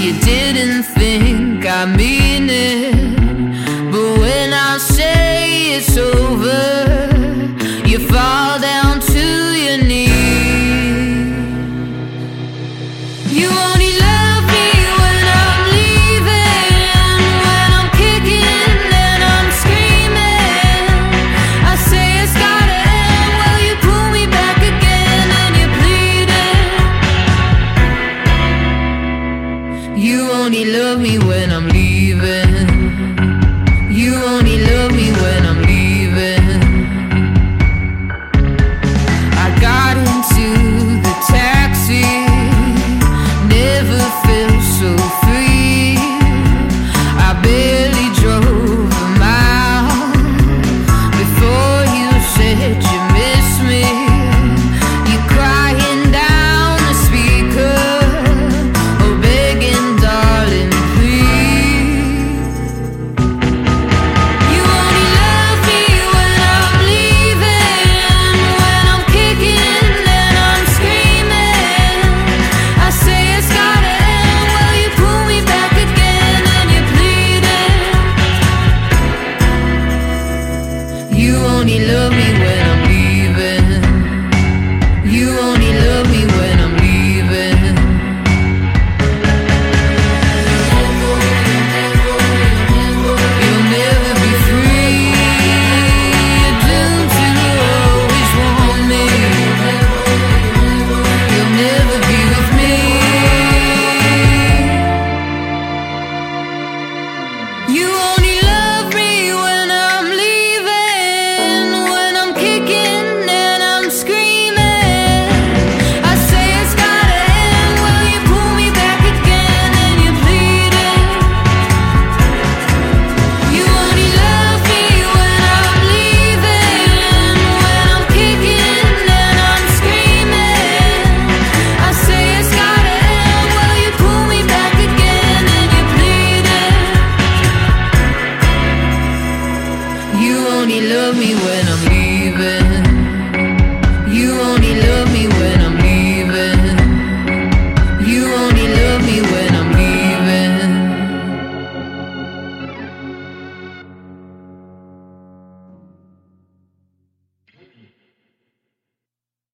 you didn't think I mean it, but when I say it's over, you fall down to your knees. You only love me when I'm leaving, when I'm kicking and I'm screaming. I say it's gotta end, well you pull me back again and you're pleading. You only love me when I'm leaving. You only love me when I'm leaving.